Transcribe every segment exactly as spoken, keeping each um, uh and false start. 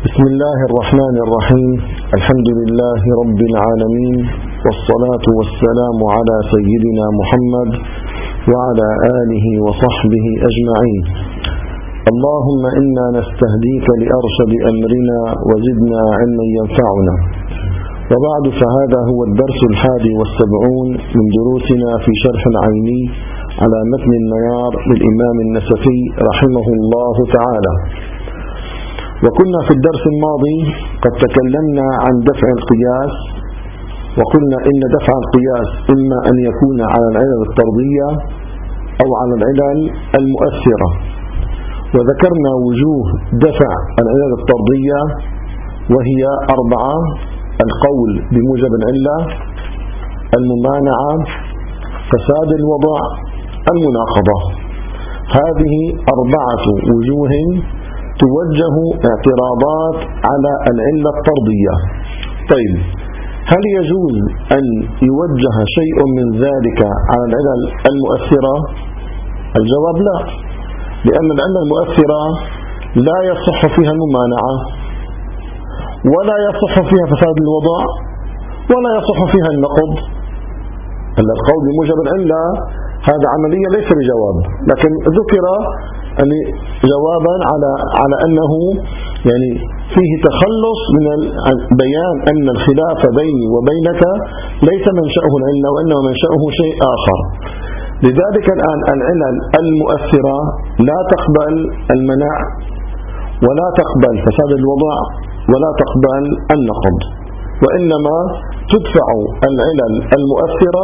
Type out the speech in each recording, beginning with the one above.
بسم الله الرحمن الرحيم. الحمد لله رب العالمين، والصلاة والسلام على سيدنا محمد وعلى آله وصحبه أجمعين. اللهم إنا نستهديك لأرشد أمرنا وزدنا علما ينفعنا. وبعد، فهذا هو الدرس الحادي والسبعون من دروسنا في شرح العيني على متن الميار للإمام النسفي رحمه الله تعالى. وكنا في الدرس الماضي قد تكلمنا عن دفع القياس، وقلنا إن دفع القياس إما أن يكون على العلل الطردية أو على العلل المؤثرة، وذكرنا وجوه دفع العلل الطردية وهي أربعة: القول بموجب العلة، الممانعة، فساد الوضع، المناقضة. هذه أربعة وجوه توجه اعتراضات على العلة الطردية. طيب، هل يجوز أن يوجه شيء من ذلك على العلل المؤثرة؟ الجواب لا، لأن العلة المؤثرة لا يصح فيها الممانعة، ولا يصح فيها فساد الوضع، ولا يصح فيها النقض. أن القول بموجب العلة هذا عمليا ليس بجواب، لكن ذكر أن جوابا على على أنه يعني فيه تخلص من بيان أن الخلاف بيني وبينك ليس منشأه العلة، وإنما منشأه شيء آخر. لذلك الآن العلل المؤثرة لا تقبل المنع، ولا تقبل فساد الوضع، ولا تقبل النقض، وإنما تدفع العلل المؤثرة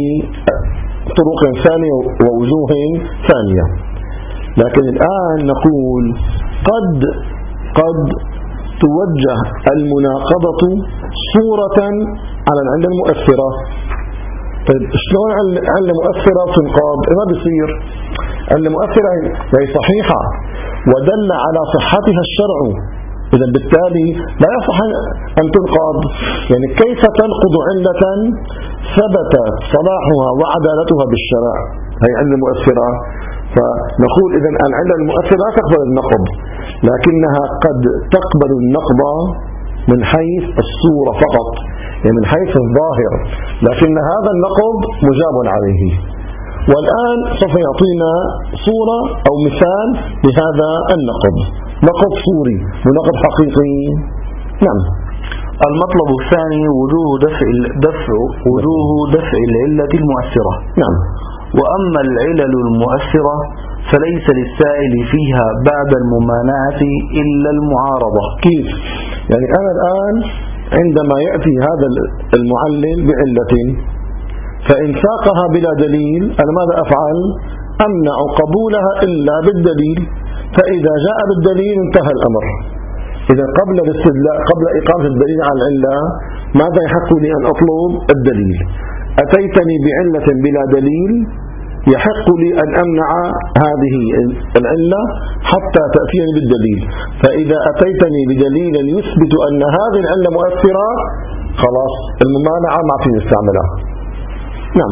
بطرق ثانية ووجوه ثانية. لكن الآن نقول قد قد توجه المناقضة صورة على العلة المؤثرة. طيب، شلون العلة مؤثرة تنقض؟ ما بيصير. العلة مؤثرة هي صحيحة ودل على صحتها الشرع، إذا بالتالي لا يصح أن تنقض. يعني كيف تنقض علة ثبت صلاحها وعدالتها بالشرع؟ هي علة مؤثرة. فنقول إذن العلة المؤثرة لا تقبل النقض، لكنها قد تقبل النقض من حيث الصورة فقط، يعني من حيث الظاهر، لكن هذا النقض مجاب عليه. والآن سوف يعطينا صورة أو مثال لهذا النقض، نقض صوري ونقض حقيقي. نعم. المطلب الثاني وجوه دفع دفع وجوه دفع العلة المؤثرة. نعم. وأما العلل المؤثرة فليس للسائل فيها بعد الممانعة إلا المعارضة. كيف؟ يعني أنا الآن عندما يأتي هذا المعلل بعلة فإن ساقها بلا دليل، أنا ماذا أفعل؟ أمنع قبولها إلا بالدليل، فإذا جاء بالدليل انتهى الأمر. إذا قبل الاستدلاء قبل إقامة الدليل على العلة ماذا يحق لي أن أطلب؟ الدليل. أتيتني بعلة بلا دليل، يحق لي أن أمنع هذه العلة حتى تأتيني بالدليل. فإذا أتيتني بدليل يثبت أن هذه العلة مؤثرة، خلاص الممانعة ما فيني استعملها. نعم.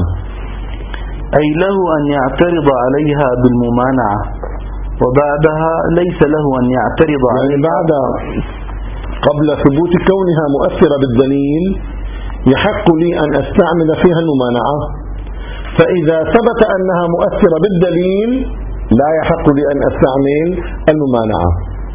أي له أن يعترض عليها بالممانعة، وبعدها ليس له أن يعترض يعني عليها. بعد قبل ثبوت كونها مؤثرة بالدليل يحق لي أن أستعمل فيها الممانعة، فإذا ثبت أنها مؤثرة بالدليل لا يحق لي أن أستعمل الممانعة،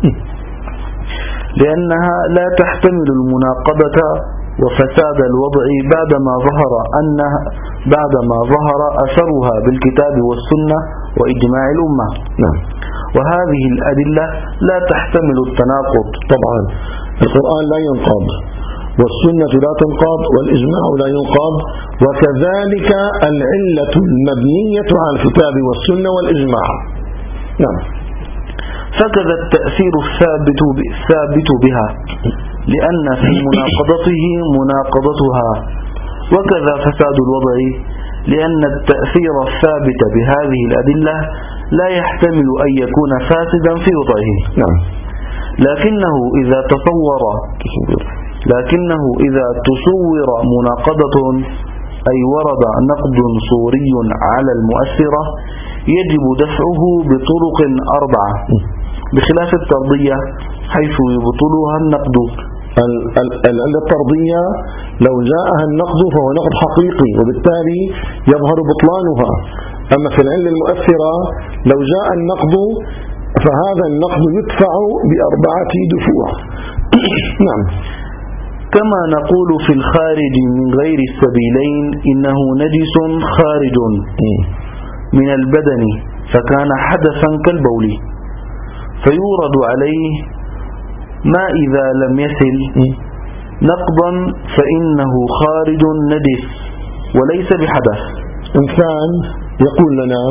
لأنها لا تحتمل المناقضة وفساد الوضع بعدما ظهر أنها بعدما ظهر أثرها بالكتاب والسنة وإجماع الأمة. نعم. وهذه الأدلة لا تحتمل التناقض. طبعا القرآن لا ينقض، والسنة لا تنقض، والإجماع لا ينقض، وكذلك العلة المبنية على الكتاب والسنة والإجماع. نعم. فكذا التأثير الثابت الثابت بها، لأن في مناقضته مناقضتها، وكذا فساد الوضع، لأن التأثير الثابت بهذه الأدلة لا يحتمل أن يكون فاسدا في وضعه. نعم. لكنه إذا تصور لكنه إذا تصور مناقضة، أي ورد نقد صوري على المؤثرة، يجب دفعه بطرق أربعة. بخلاف الطردية حيث يبطلها النقد. العلة الطردية لو جاءها النقد فهو نقد حقيقي وبالتالي يظهر بطلانها. أما في العلة المؤثرة لو جاء النقد فهذا النقد يدفع بأربعة دفوع. نعم. كما نقول في الخارج من غير السبيلين إنه نجس خارج من البدن فكان حدثا كالبول، فيورد عليه ما إذا لم يسل نقضا فإنه خارج نجس وليس بحدث. إنسان يقول لنا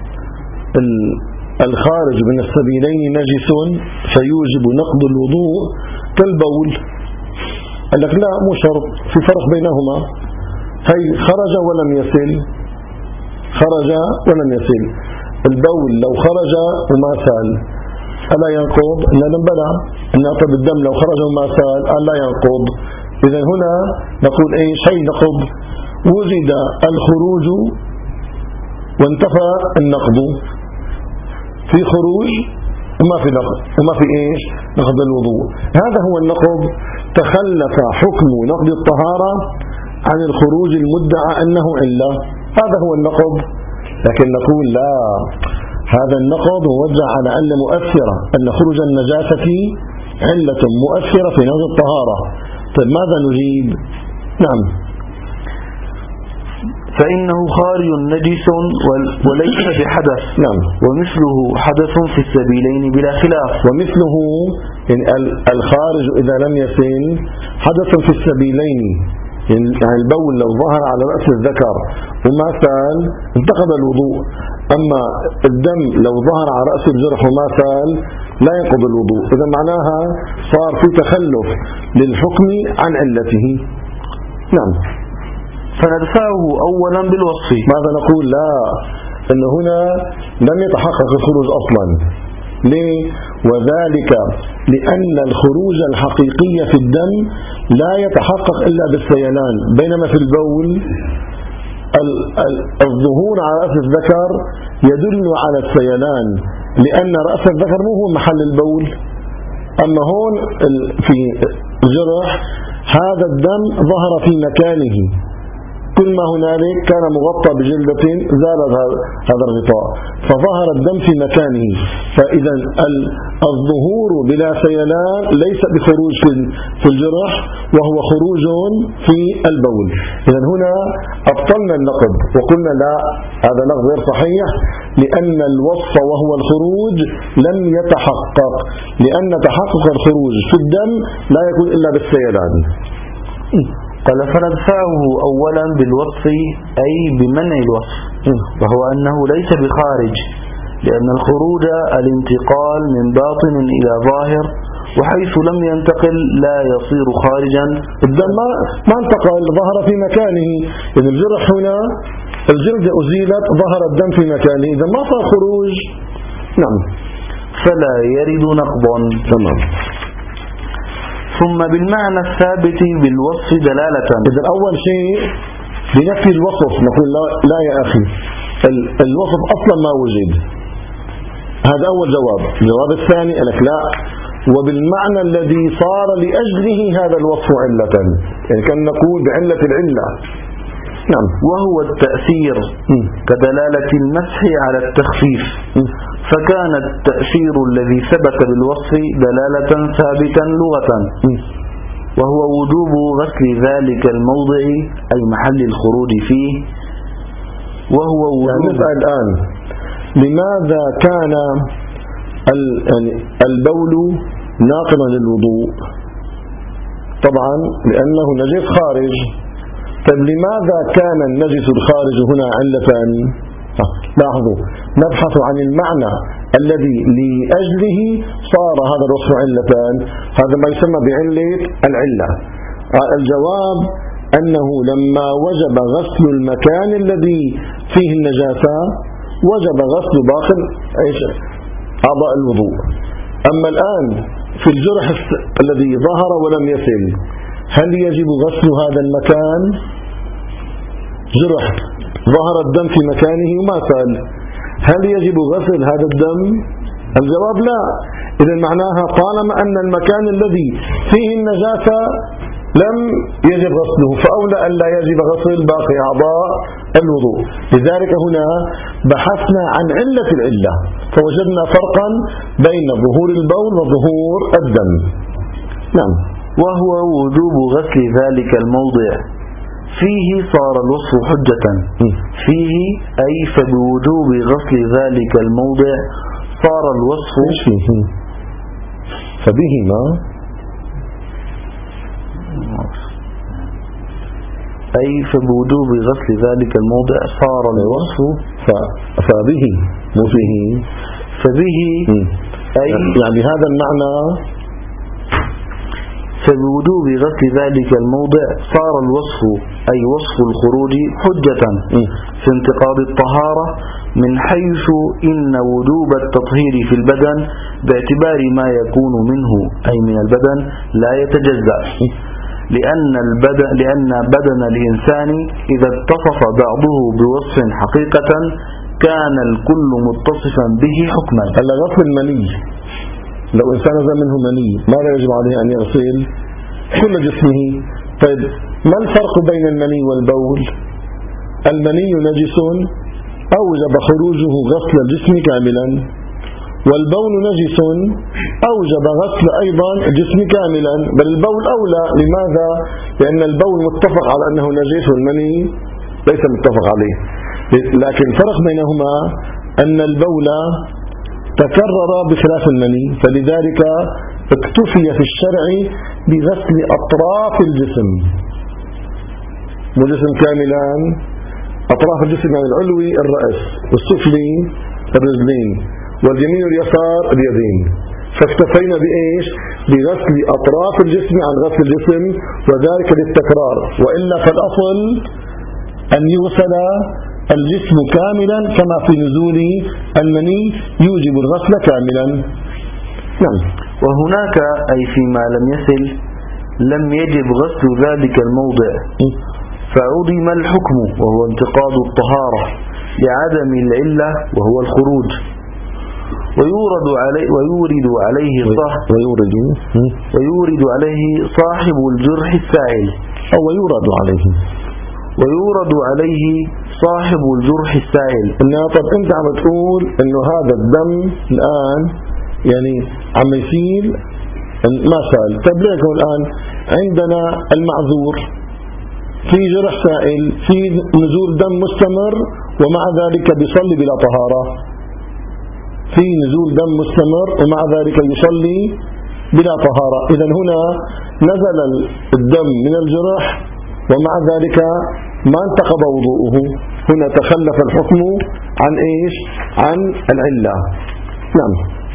الخارج من السبيلين نجس فيوجب نقض الوضوء كالبول. قال لك لا، مو شرط، في فرق بينهما. هي خرج ولم يسل، خرج ولم يسل. البول لو خرج وما سال ألا ينقض؟ إننا بلى. نعطب الدم لو خرج وما سال ألا ينقض. إذن هنا نقول أي شيء نقض، وجد الخروج وانتفى النقض، في خروج وما في نقض وما في إيش نقض الوضوء. هذا هو النقض. تخلف حكم نقض الطهارة عن الخروج المدعى أنه علة، هذا هو النقض. لكن نقول لا، هذا النقض موجه على علة مؤثرة، أن خروج النجاسة علة مؤثرة في نقض الطهارة. طيب ماذا نجيب؟ نعم. فإنه خارج نجس وليس بحدث. نعم. ومثله حدث في السبيلين بلا خلاف. ومثله الخارج إذا لم يسل حدث في السبيلين، يعني البول لو ظهر على رأس الذكر وما سال انتقض الوضوء. أما الدم لو ظهر على رأس الجرح وما سال لا ينقض الوضوء. إذا معناها صار في تخلف للحكم عن علته. نعم. فندفعه أولا بالوصف. ماذا نقول؟ لا، إن هنا لم يتحقق الخروج أصلا. ليه؟ وذلك لأن الخروج الحقيقي في الدم لا يتحقق إلا بالسيلان، بينما في البول الظهور على رأس الذكر يدل على السيلان، لأن رأس الذكر مو هو محل البول. أما هون في الجرح هذا الدم ظهر في مكانه، كل ما هنالك كان مغطى بجلدة زال هذا الغطاء فظهر الدم في مكانه. فإذا الظهور بلا سيلان ليس بخروج في الجرح، وهو خروج في البول. إذا هنا أبطلنا النقض وقلنا لا، هذا نقض غير صحيح، لأن الوصف وهو الخروج لم يتحقق، لأن تحقق الخروج في الدم لا يكون إلا بالسيلان. قال فندفعه أولا بالوصف أي بمنع الوصف، وهو أنه ليس بخارج، لأن الخروج الانتقال من باطن إلى ظاهر، وحيث لم ينتقل لا يصير خارجا. الدم ما انتقل، ظهر في مكانه. إذن الجرح هنا الجلد أزيلت، ظهر الدم في مكانه، إذا ما صار خروج. نعم. فلا يرد نقضا. تمام. ثم بالمعنى الثابت بالوصف دلالة. إذن أول شيء بنفي الوصف نقول لا, لا يا أخي، الوصف أصلا ما وجد. هذا أول جواب. الجواب الثاني لك لا، وبالمعنى الذي صار لأجله هذا الوصف علة، يعني كان نقول بعلة العلة. نعم. وهو التأثير م. كدلالة المسح على التخفيف، م. فكان التأثير الذي ثبت بالوصف دلالة ثابتا لغة، م. وهو وجوب غسل ذلك الموضع أي محل الخروج فيه. وهو يعني نسأل الآن لماذا كان البول ناقضا للوضوء؟ طبعا لأنه نجس خارج. طيب لماذا كان النجس الخارج هنا علة؟ لاحظوا، نبحث عن المعنى الذي لأجله صار هذا الوصف علة، هذا ما يسمى بعلة العلة. الجواب أنه لما وجب غسل المكان الذي فيه النجاسة وجب غسل باقي أعضاء الوضوء. أما الآن في الجرح الذي ظهر ولم يسل، هل يجب غسل هذا المكان؟ جرح ظهر الدم في مكانه وما سال، هل يجب غسل هذا الدم؟ الجواب لا. إذا معناها طالما أن المكان الذي فيه النجاسة لم يجب غسله فأولى أن لا يجب غسل باقي أعضاء الوضوء. لذلك هنا بحثنا عن علة العلة فوجدنا فرقا بين ظهور البول وظهور الدم. نعم. وهو وجوب غسل ذلك الموضع فيه صار الوصف حجة. فيه أي فبوجوب غسل ذلك الموضع صار الوصف فبهما أي فبوجوب غسل ذلك الموضع صار الوصف فبه مو فيه فبه أي يعني هذا المعنى فبوجوب غسل ذلك الموضع صار الوصف أي وصف الخروج حجة في انتقاض الطهارة من حيث إن وجوب التطهير في البدن باعتبار ما يكون منه أي من البدن لا يتجزأ لأن البدن لأن بدن الإنسان إذا اتصف بعضه بوصف حقيقة كان الكل متصفا به حكما. هلا غسل المني لو إنسان نزل منه مني ماذا يجب عليه أن يغسل؟ كل جسمه. طيب ما الفرق بين المني والبول؟ المني نجس أوجب خروجه غسل الجسم كاملا، والبول نجس أوجب غسل أيضا الجسم كاملا، بل البول أولى. لماذا؟ لأن البول متفق على أنه نجس والمني ليس متفق عليه. لكن الفرق بينهما أن البول تكرر بخلاف المني، فلذلك اكتفي في الشرع بغسل أطراف الجسم والجسم كاملا. أطراف الجسم يعني العلوي الرأس والسفلي الرجلين واليمين واليسار اليدين، فاكتفينا بإيش؟ بغسل أطراف الجسم عن غسل الجسم، وذلك للتكرار، وإلا فالأصل أن يغسل الجسم كاملا كما في نزول المني يوجب الغسل كاملا. نعم. وهناك أي فيما لم يصل لم يجب غسل ذلك الموضع فعدم الحكم وهو انتقاض الطهارة لعدم العلة وهو الخروج. ويورد عليه ويورد عليه صاحب ويورد ويورد عليه صاحب الجرح السائل أو ويورد عليه ويورد عليه صاحب الجرح السائل. إنه طب أنت عم تقول إنه هذا الدم الآن يعني عم يسيل ما سال. طب ليك الآن عندنا المعذور في جرح سائل في نزول دم مستمر ومع ذلك بيصلي بلا طهارة، في نزول دم مستمر ومع ذلك يصلي بلا طهارة. إذا هنا نزل الدم من الجرح ومع ذلك ما انتقض وضوءه، هنا تخلف الحكم عن إيش؟ عن العلة. نعم.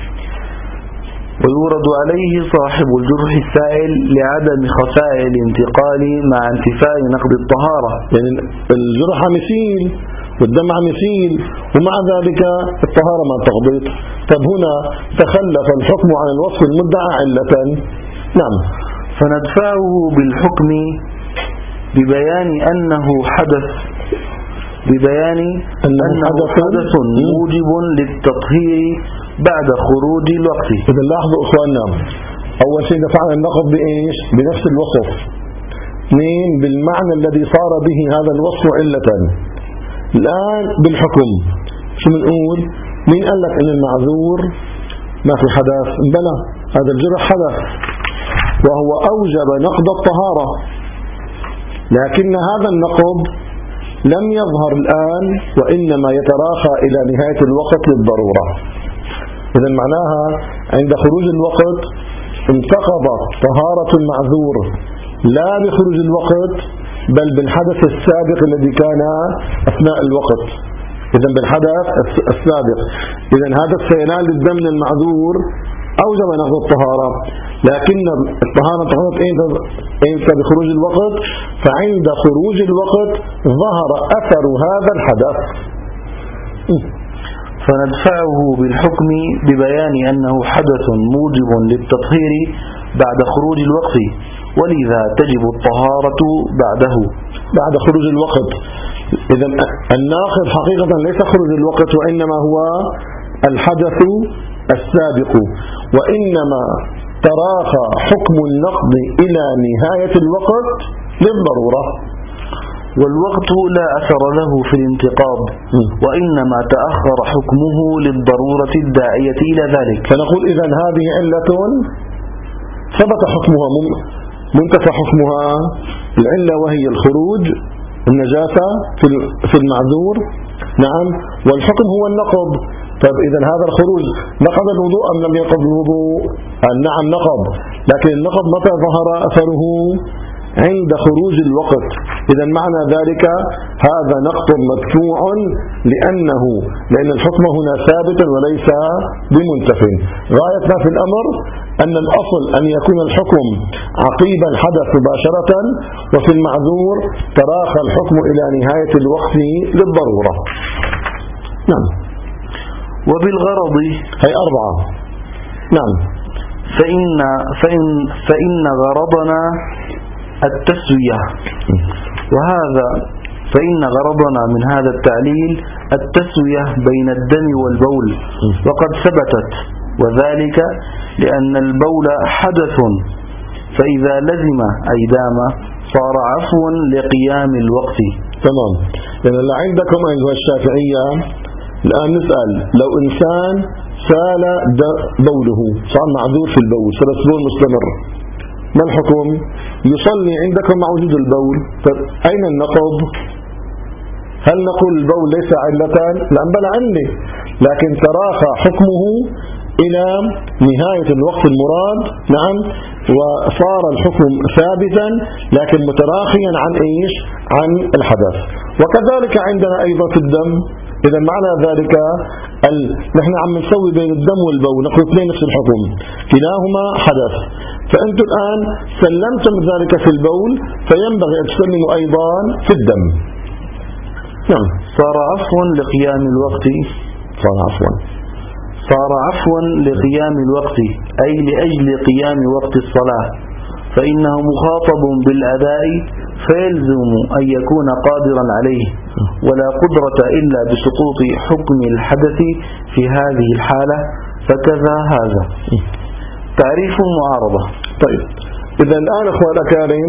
ويورد عليه صاحب الجرح السائل لعدم خفاء الانتقال مع انتفاء نقض الطهارة. يعني الجرح عم يسيل والدم عم يسيل ومع ذلك الطهارة ما انتقضت. طب هنا تخلف الحكم عن الوصف المدعى علة. نعم. فندفعه بالحكم ببيان أنه حدث ببيان أنه, أنه حدث موجب للتطهير بعد خروج الوقت. إذا لاحظوا إخواننا، أول شيء دفعنا النقض بإيش؟ بنفس الوصف. اثنين بالمعنى الذي صار به هذا الوصف علة. الآن بالحكم شو بنقول؟ مين قال لك إن المعذور ما في حدث؟ بلى هذا الجرح حدث وهو أوجب نقض الطهارة، لكن هذا النقض لم يظهر الآن وإنما يتراخى إلى نهاية الوقت للضرورة. إذا معناها عند خروج الوقت انتقضت طهارة المعذور لا بخروج الوقت بل بالحدث السابق الذي كان أثناء الوقت. إذا بالحدث السابق. إذا هذا السيلان للدم المعذور أوجب نقض الطهارة، لكن الطهارة انتقضت إمتى؟ بخروج الوقت. فعند خروج الوقت ظهر أثر هذا الحدث. فندفعه بالحكم ببيان أنه حدث موجب للتطهير بعد خروج الوقت، ولذا تجب الطهارة بعده بعد خروج الوقت. إذا الناقض حقيقة ليس خروج الوقت وإنما هو الحدث السابق. وإنما تراخى حكم النقض إلى نهاية الوقت للضرورة. والوقت لا أثر له في الانتقاض، وإنما تأخر حكمه للضرورة الداعية إلى ذلك. فنقول إذن هذه علة ثبت حكمها، منتفى حكمها العلة وهي الخروج، النجاسة في المعذور، نعم، والحكم هو النقض. طيب إذن هذا الخروج نقض الوضوء أم لم ينقض الوضوء؟ نعم نقض، لكن النقض متى ظهر أثره؟ عند خروج الوقت. إذن معنى ذلك هذا نقض مدفوع، لأنه لأن الحكم هنا ثابت وليس بمنتف. غاية ما في الأمر أن الأصل أن يكون الحكم عقيب الحدث مباشرة، وفي المعذور تراخى الحكم إلى نهاية الوقت للضرورة. نعم. وبالغرض هي أربعة. نعم. فإن, فإن, فإن غرضنا التسوية، وهذا فإن غرضنا من هذا التعليل التسوية بين الدم والبول، وقد ثبتت، وذلك لأن البول حدث، فإذا لزم أي دام صار عفوا لقيام الوقت. تمام. لأن عندكم أيها الشافعية الآن نسأل، لو إنسان سال بوله، صار معذور في البول، صار بول مستمر، ما الحكم؟ يصلي عندكم مع وجود البول. طيب أين النقض؟ هل نقول البول ليس علة؟ لا بل علة، لكن تراخى حكمه إلى نهاية الوقت المراد، نعم، وصار الحكم ثابتا لكن متراخيا عن إيش؟ عن الحدث. وكذلك عندنا أيضا في الدم. إذا معنى ذلك ال... نحن عم نسوي بين الدم والبول، نقول اثنين نفس الحكم، كلاهما حدث. فأنتم الآن سلمتم ذلك في البول، فينبغي أن تسلموا أيضا في الدم. نعم. صار عفوا لقيام الوقت، صار عفوا صار عفوا لقيام الوقت، أي لأجل قيام وقت الصلاة، فإنه مخاطب بالأداء، فيلزم أن يكون قادرا عليه، ولا قدرة إلا بسقوط حكم الحدث في هذه الحالة، فكذا هذا. تعريف معارضة. طيب إذا الآن أخوة الأكارم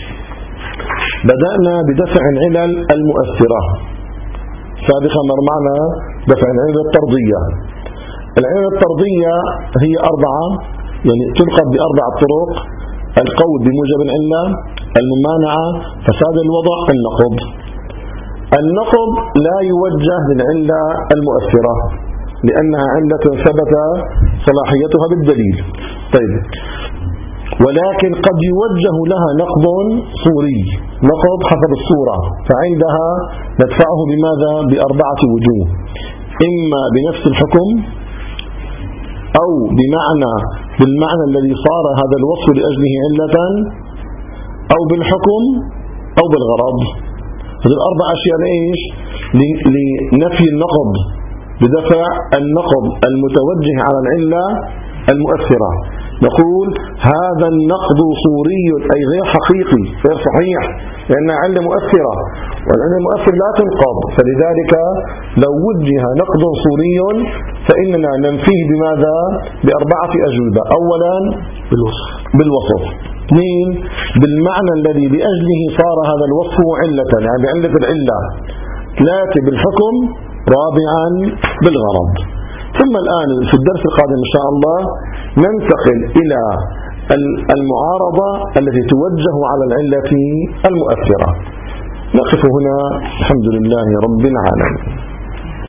بدأنا بدفع العلل المؤثرة. سابقا مر معنا دفع العلل الطردية. العلل الطردية هي أربعة، يعني تلقب بأربع طرق: القول بموجب العلة، الممانعة، فساد الوضع، النقض. النقض لا يوجه للعلة المؤثرة لأنها علة ثبت صلاحيتها بالدليل. طيب، ولكن قد يوجه لها نقض صوري، نقض حسب الصورة، فعندها ندفعه بماذا؟ بأربعة وجوه: إما بنفس الحكم، أو بمعنى بالمعنى الذي صار هذا الوصف لأجله علة، أو بالحكم، أو بالغرض. هذه الأربع أشياء لإيش؟ لنفي النقض، بدفع النقض المتوجه على العلة المؤثرة. نقول هذا النقض صوري، أي غير حقيقي، غير صحيح، لأنها علة مؤثرة، والعلة المؤثرة لا تنقض، فلذلك لو وجه نقض صوري فإننا ننفيه بماذا؟ بأربعة أجوبة: أولا بالوصف، بالوصف، اثنين بالمعنى الذي لأجله صار هذا الوصف علة، يعني بعلة العلة، ثلاثة بالحكم، رابعا بالغرض. ثم الآن في الدرس القادم إن شاء الله ننتقل إلى المعارضة التي توجه على العلة المؤثرة. نقف هنا، الحمد لله رب العالمين.